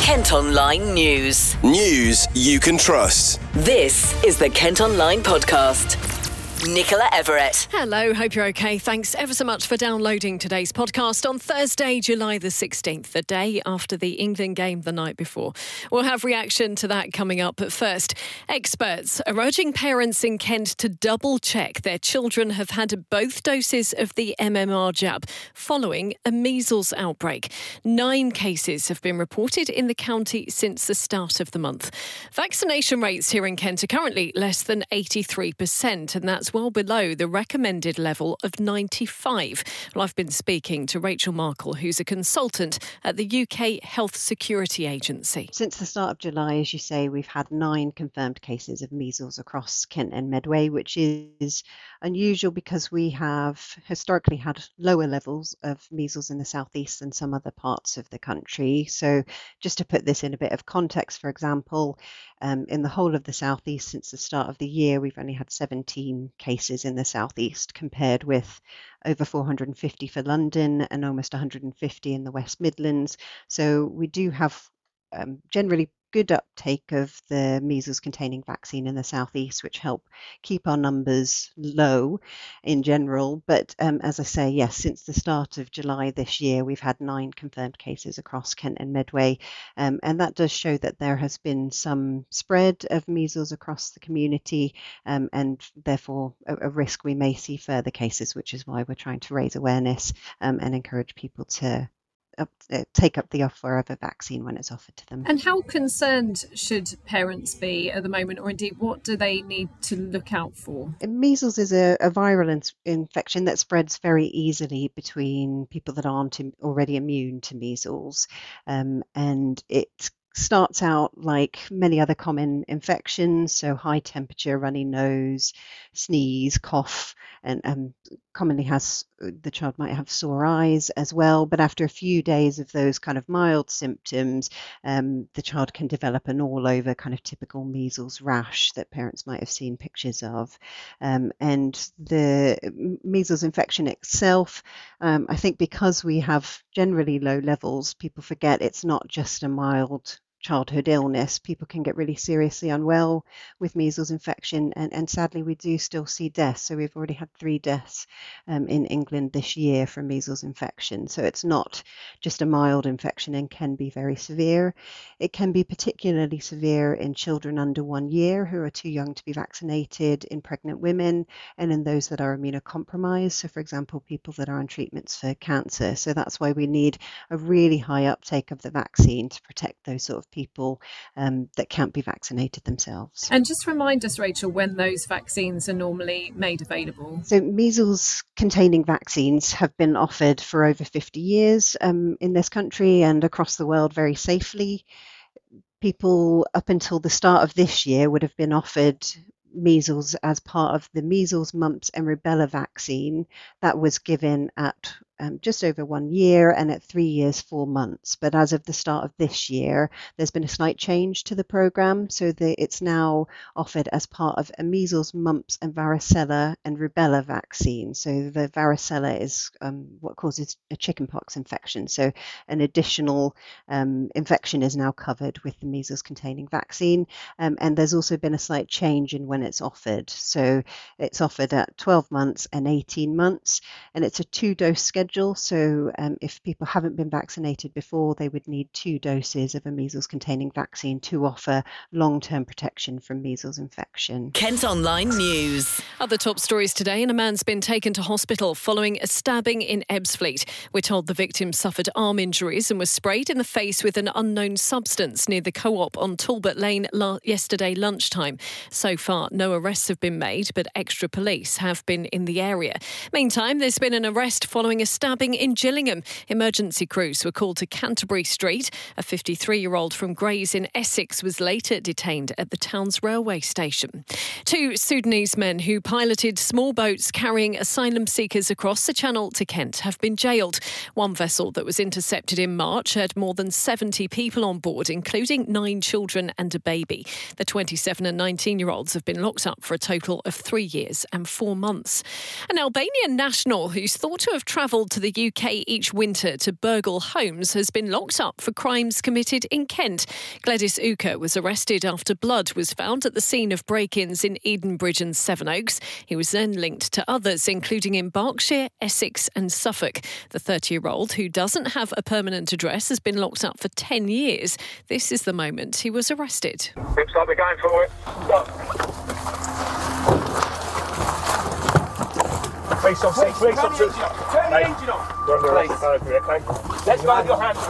Kent Online News. News you can trust. This is the Kent Online Podcast. Nicola Everett. Hello, hope you're okay. Thanks ever so much for downloading today's podcast on Thursday, July the 16th, the day after the England game the night before. We'll have reaction to that coming up. But first, experts are urging parents in Kent to double-check their children have had both doses of the MMR jab following a measles outbreak. 9 cases have been reported in the county since the start of the month. Vaccination rates here in Kent are currently less than 83%, and that's well below the recommended level of 95. Well, I've been speaking to Rachel Markle, who's a consultant at the UK Health Security Agency. Since the start of July, as you say, we've had 9 confirmed cases of measles across Kent and Medway, which is unusual because we have historically had lower levels of measles in the southeast than some other parts of the country. So just to put this in a bit of context, for example, in the whole of the southeast since the start of the year, we've only had 17 cases in the southeast compared with over 450 for London and almost 150 in the West Midlands. So we do have generally good uptake of the measles-containing vaccine in the southeast, which help keep our numbers low in general. But as I say, yes, since the start of July this year, we've had 9 confirmed cases across Kent and Medway. And that does show that there has been some spread of measles across the community, and therefore a risk we may see further cases, which is why we're trying to raise awareness and encourage people to take up the offer of a vaccine when it's offered to them. And how concerned should parents be at the moment, or indeed what do they need to look out for? Measles is a viral infection that spreads very easily between people that aren't already immune to measles, and it starts out like many other common infections, so high temperature, runny nose, sneeze, cough, and commonly the child might have sore eyes as well. But after a few days of those kind of mild symptoms, the child can develop an all-over kind of typical measles rash that parents might have seen pictures of. And the measles infection itself, I think because we have generally low levels, people forget it's not just a mild childhood illness. People can get really seriously unwell with measles infection, and sadly we do still see deaths. So we've already had 3 deaths in England this year from measles infection. So it's not just a mild infection and can be very severe. It can be particularly severe in children under 1 year who are too young to be vaccinated, in pregnant women, and in those that are immunocompromised. So for example, people that are on treatments for cancer. So that's why we need a really high uptake of the vaccine to protect those sort of people that can't be vaccinated themselves. And just remind us, Rachel, when those vaccines are normally made available. So measles-containing vaccines have been offered for over 50 years in this country and across the world very safely. People up until the start of this year would have been offered measles as part of the measles, mumps and rubella vaccine that was given at just over 1 year and at 3 years, 4 months. But as of the start of this year, there's been a slight change to the programme. So it's now offered as part of a measles, mumps and varicella and rubella vaccine. So the varicella is what causes a chickenpox infection. So an additional infection is now covered with the measles-containing vaccine. And there's also been a slight change in when it's offered. So it's offered at 12 months and 18 months, and it's a 2-dose schedule. So if people haven't been vaccinated before, they would need 2 doses of a measles-containing vaccine to offer long-term protection from measles infection. Kent Online News. Other top stories today, and a man's been taken to hospital following a stabbing in Ebbsfleet. We're told the victim suffered arm injuries and was sprayed in the face with an unknown substance near the Co-op on Talbot Lane yesterday lunchtime. So far, no arrests have been made, but extra police have been in the area. Meantime, there's been an arrest following a stabbing in Gillingham. Emergency crews were called to Canterbury Street. A 53-year-old from Grays in Essex was later detained at the town's railway station. 2 Sudanese men who piloted small boats carrying asylum seekers across the Channel to Kent have been jailed. One vessel that was intercepted in March had more than 70 people on board, including 9 children and a baby. The 27 and 19-year-olds have been locked up for a total of 3 years and 4 months. An Albanian national who's thought to have travelled travelled to the UK each winter to burgle homes has been locked up for crimes committed in Kent. Gladys Uker was arrested after blood was found at the scene of break-ins in Edenbridge and Sevenoaks. He was then linked to others, including in Berkshire, Essex and Suffolk. The 30-year-old, who doesn't have a permanent address, has been locked up for 10 years. This is the moment he was arrested. Looks like we're going for it. Police officers, police officers. Turn the engine on. You're under arrest, okay? Let's go with your hands.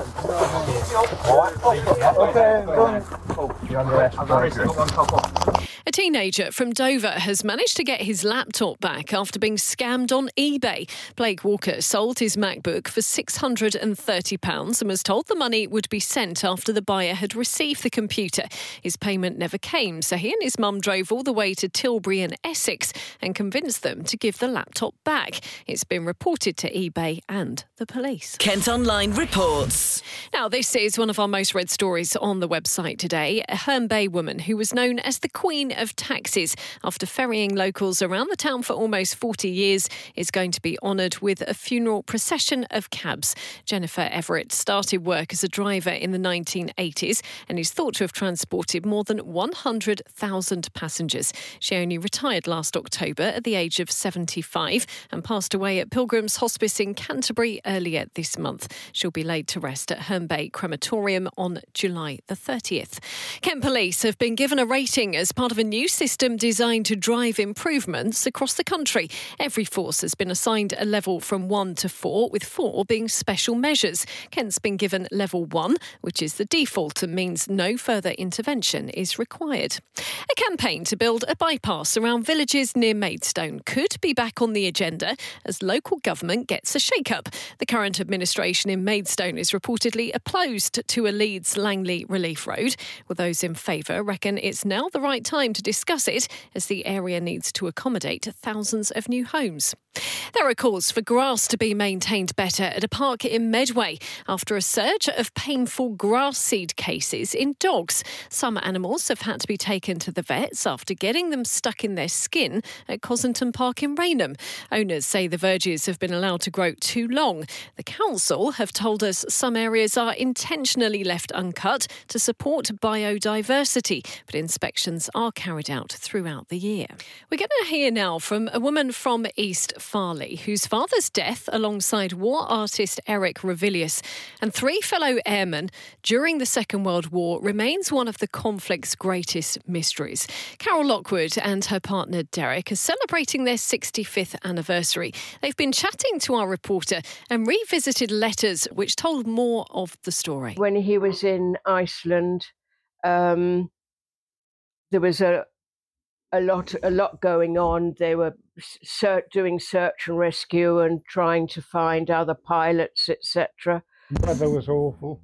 You're under arrest. A teenager from Dover has managed to get his laptop back after being scammed on eBay. Blake Walker sold his MacBook for £630 and was told the money would be sent after the buyer had received the computer. His payment never came, so he and his mum drove all the way to Tilbury in Essex and convinced them to give the laptop back. It's been reported to eBay and the police. Kent Online reports. Now, this is one of our most read stories on the website today. A Herne Bay woman who was known as the Queen of Taxis after ferrying locals around the town for almost 40 years is going to be honoured with a funeral procession of cabs. Jennifer Everett started work as a driver in the 1980s and is thought to have transported more than 100,000 passengers. She only retired last October at the age of 75 and passed away at Pilgrim's Hospice in Canterbury earlier this month. She'll be laid to rest at Herne Bay Crematorium on July the 30th. Kent Police have been given a rating as part of a new system designed to drive improvements across the country. Every force has been assigned a level from 1 to 4, with 4 being special measures. Kent's been given level 1, which is the default and means no further intervention is required. A campaign to build a bypass around villages near Maidstone could be back on the agenda as local government gets a shake-up. The current administration in Maidstone is reportedly opposed to a Leeds Langley Relief Road, with those in favour reckon it's now the right time to discuss it as the area needs to accommodate thousands of new homes. There are calls for grass to be maintained better at a park in Medway after a surge of painful grass seed cases in dogs. Some animals have had to be taken to the vets after getting them stuck in their skin at Cossington Park in Rainham. Owners say the verges have been allowed to grow too long. The council have told us some areas are intentionally left uncut to support biodiversity, but inspections are carried out throughout the year. We're going to hear now from a woman from East Farley, whose father's death, alongside war artist Eric Revilius and 3 fellow airmen during the Second World War, remains one of the conflict's greatest mysteries. Carol Lockwood and her partner Derek are celebrating their 65th anniversary. They've been chatting to our reporter and revisited letters which told more of the story. When he was in Iceland, there was a lot going on. They were doing search and rescue and trying to find other pilots, etc. The weather was awful.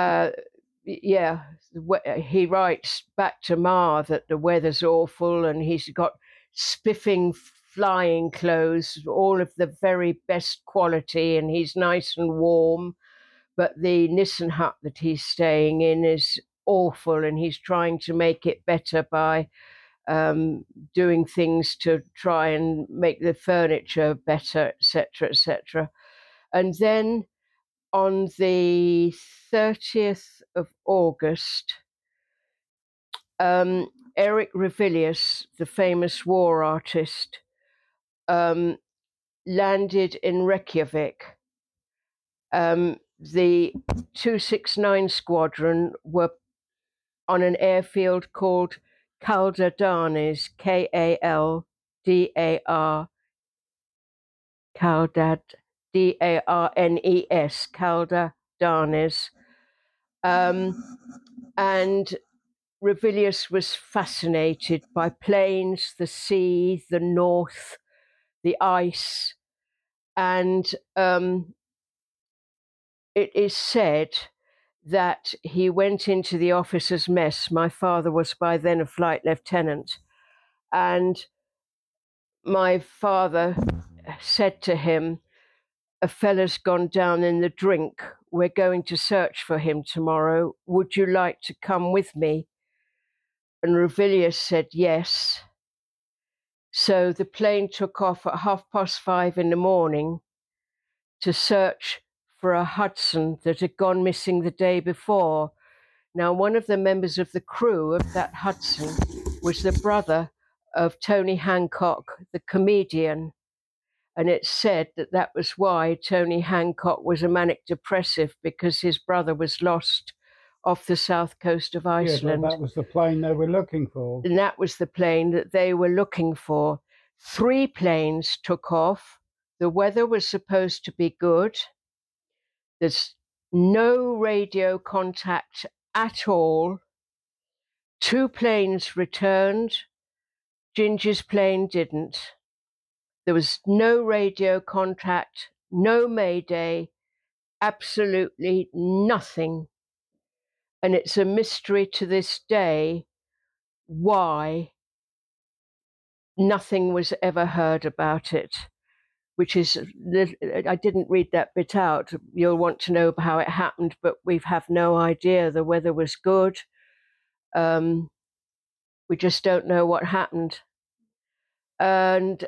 He writes back to Ma that the weather's awful and he's got spiffing flying clothes, all of the very best quality, and he's nice and warm. But the Nissen hut that he's staying in is awful, and he's trying to make it better by doing things to try and make the furniture better, etc., etc. And then on the 30th of August, Eric Revilius, the famous war artist, landed in Reykjavik. The 269 Squadron were on an airfield called Kaldardanes, Kaldar, Darnes, Kaldardanes. And Revilius was fascinated by planes, the sea, the north, the ice, and it is said that he went into the officers' mess. My father was by then a flight lieutenant, and my father said to him, "A fella's gone down in the drink. We're going to search for him tomorrow. Would you like to come with me?" And Revilius said yes. So the plane took off at 5:30 in the morning to search for a Hudson that had gone missing the day before. Now, one of the members of the crew of that Hudson was the brother of Tony Hancock, the comedian. And it's said that that was why Tony Hancock was a manic depressive, because his brother was lost off the south coast of Iceland. Yeah, but that was the plane they were looking for. And that was the plane that they were looking for. 3 planes took off. The weather was supposed to be good. There's no radio contact at all. 2 planes returned. Ginger's plane didn't. There was no radio contact, no mayday, absolutely nothing. And it's a mystery to this day why nothing was ever heard about it, which is, I didn't read that bit out. You'll want to know how it happened, but we have no idea. The weather was good. We just don't know what happened. And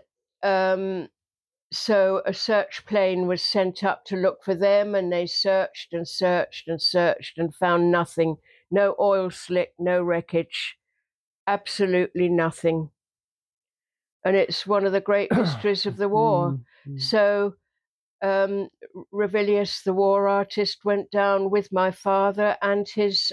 so a search plane was sent up to look for them, and they searched and searched and searched and found nothing. No oil slick, no wreckage, absolutely nothing. And it's one of the great mysteries of the war. So Revilius, the war artist, went down with my father and his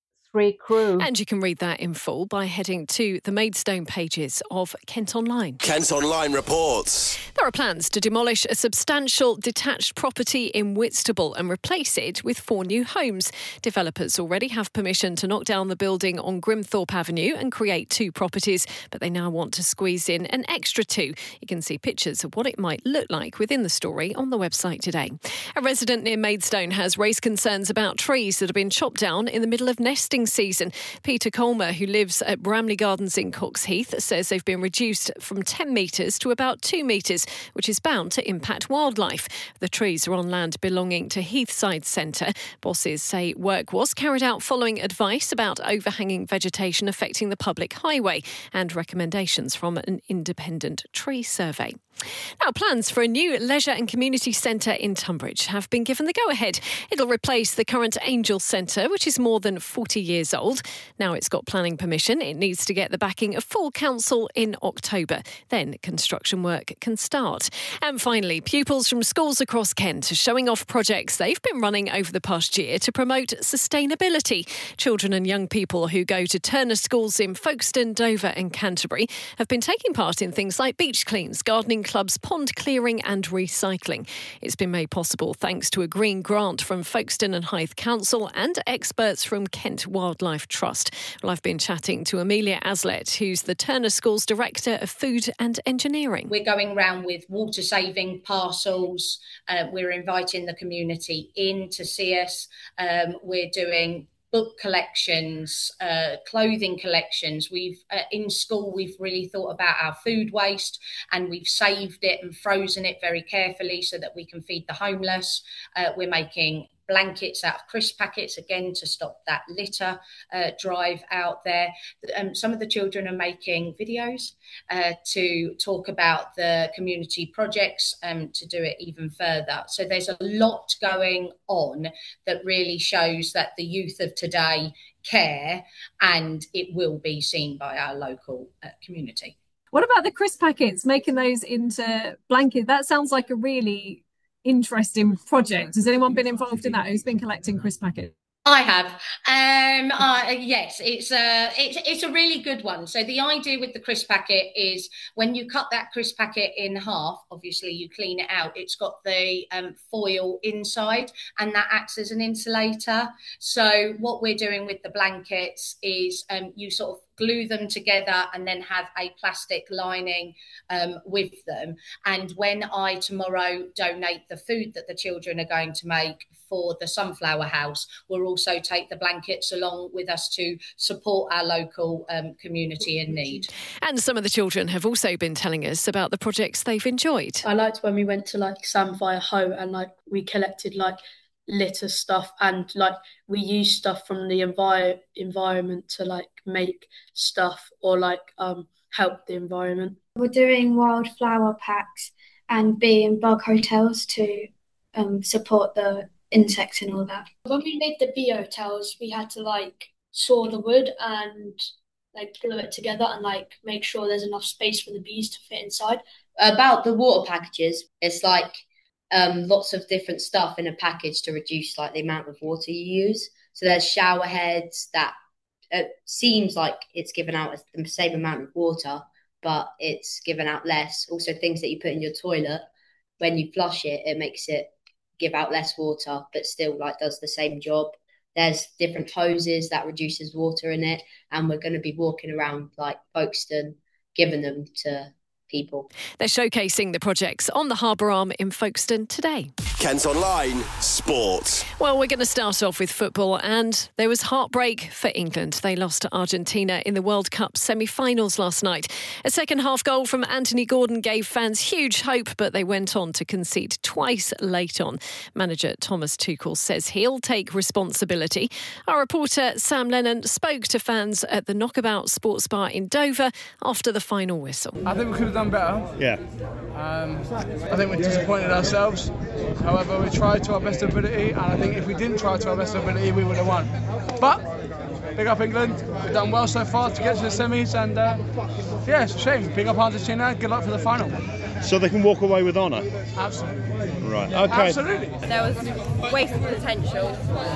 3 crew. And you can read that in full by heading to the Maidstone pages of Kent Online. Kent Online reports. There are plans to demolish a substantial detached property in Whitstable and replace it with 4 new homes. Developers already have permission to knock down the building on Grimthorpe Avenue and create 2 properties, but they now want to squeeze in an extra 2. You can see pictures of what it might look like within the story on the website today. A resident near Maidstone has raised concerns about trees that have been chopped down in the middle of nesting season. Peter Colmer, who lives at Bramley Gardens in Coxheath, says they've been reduced from 10 metres to about 2 metres, which is bound to impact wildlife. The trees are on land belonging to Heathside Centre. Bosses say work was carried out following advice about overhanging vegetation affecting the public highway and recommendations from an independent tree survey. Now, plans for a new leisure and community centre in Tunbridge have been given the go-ahead. It'll replace the current Angel Centre, which is more than 40 years old. Now it's got planning permission. It needs to get the backing of full council in October. Then construction work can start. And finally, pupils from schools across Kent are showing off projects they've been running over the past year to promote sustainability. Children and young people who go to Turner schools in Folkestone, Dover and Canterbury have been taking part in things like beach cleans, gardening clubs, pond clearing and recycling. It's been made possible thanks to a green grant from Folkestone and Hythe Council and experts from Kent Wildlife Trust. Well, I've been chatting to Amelia Aslett, who's the Turner Schools Director of Food and Engineering. We're going round with water-saving parcels. We're inviting the community in to see us. We're doing book collections, clothing collections. We've in school, we've really thought about our food waste, and we've saved it and frozen it very carefully so that we can feed the homeless. We're making blankets out of crisp packets, again, to stop that litter drive out there. Some of the children are making videos to talk about the community projects to do it even further. So there's a lot going on that really shows that the youth of today care, and it will be seen by our local community. What about the crisp packets, making those into blankets? That sounds like a really interesting project. Has anyone been involved in that? Who's been collecting crisp packets? I have. Yes, it's a really good one. So the idea with the crisp packet is when you cut that crisp packet in half, obviously you clean it out. It's got the foil inside, and that acts as an insulator. So what we're doing with the blankets is you sort of glue them together and then have a plastic lining with them. And when I tomorrow donate the food that the children are going to make for the Sunflower House, we'll also take the blankets along with us to support our local community in need. And some of the children have also been telling us about the projects they've enjoyed. I liked when we went to Samfire Hoe and we collected litter stuff, and we use stuff from the environment to make stuff or help the environment. We're doing wildflower packs and bee and bug hotels to support the insects and all that. When we made the bee hotels, we had to like saw the wood and like glue it together and like make sure there's enough space for the bees to fit inside. About the water packages, it's like lots of different stuff in a package to reduce like the amount of water you use. So there's shower heads that seems like it's given out the same amount of water, but it's given out less. Also things that you put in your toilet, when you flush it, it makes it give out less water, but still like does the same job. There's different hoses that reduces water in it, and we're going to be walking around like Folkestone, giving them to people. They're showcasing the projects on the Harbour Arm in Folkestone today. Kent Online Sport. Well, we're going to start off with football, and there was heartbreak for England. They lost to Argentina in the World Cup semi-finals last night. A second-half goal from Anthony Gordon gave fans huge hope, but they went on to concede twice late on. Manager Thomas Tuchel says he'll take responsibility. Our reporter Sam Lennon spoke to fans at the Knockabout Sports Bar in Dover after the final whistle. I think we could have done better. Yeah. I think we disappointed ourselves. However, we tried to our best ability, and I think if we didn't try to our best ability, we would have won. But, big up England. We've done well so far to get to the semis, and yeah, it's a shame. Big up Argentina. Good luck for the final. So they can walk away with honour? Absolutely. Right, okay. Absolutely. There was wasted potential.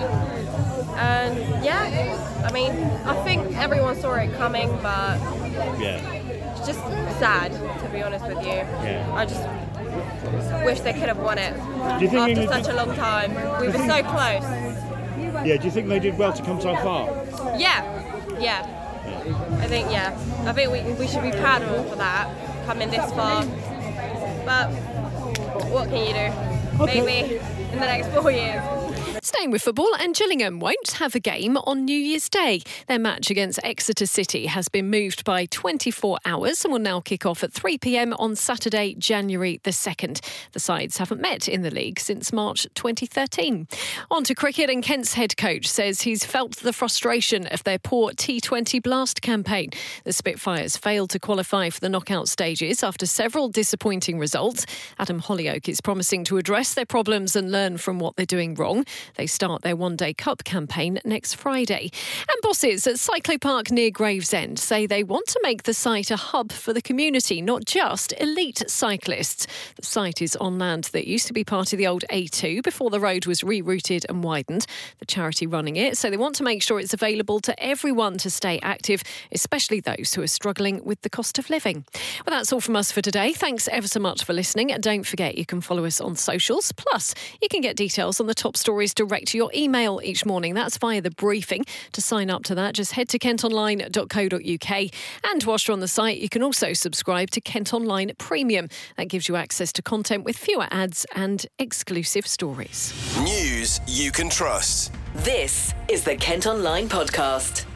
And yeah, I mean, I think everyone saw it coming, but it's just sad, to be honest with you. Yeah. I just wish they could have won it Do you think after such a long time. We were so close. Yeah, do you think they did well to come so far? Yeah. I think we should be proud of them for that, coming this far. But what can you do? Okay. Maybe in the next 4 years. Staying with football, and Gillingham won't have a game on New Year's Day. Their match against Exeter City has been moved by 24 hours and will now kick off at 3 p.m. on Saturday, January the 2nd. The sides haven't met in the league since March 2013. On to cricket, and Kent's head coach says he's felt the frustration of their poor T20 Blast campaign. The Spitfires failed to qualify for the knockout stages after several disappointing results. Adam Hollyoake is promising to address their problems and learn from what they're doing wrong. They start their one-day cup campaign next Friday. And bosses at Cyclopark near Gravesend say they want to make the site a hub for the community, not just elite cyclists. The site is on land that used to be part of the old A2 before the road was rerouted and widened. The charity running it, so they want to make sure it's available to everyone to stay active, especially those who are struggling with the cost of living. Well, that's all from us for today. Thanks ever so much for listening. And don't forget, you can follow us on socials. Plus, you can get details on the top stories direct to your email each morning. That's via the briefing. To sign up to that, just head to kentonline.co.uk. And whilst you're on the site, you can also subscribe to Kent Online Premium. That gives you access to content with fewer ads and exclusive stories. News you can trust. This is the Kent Online Podcast.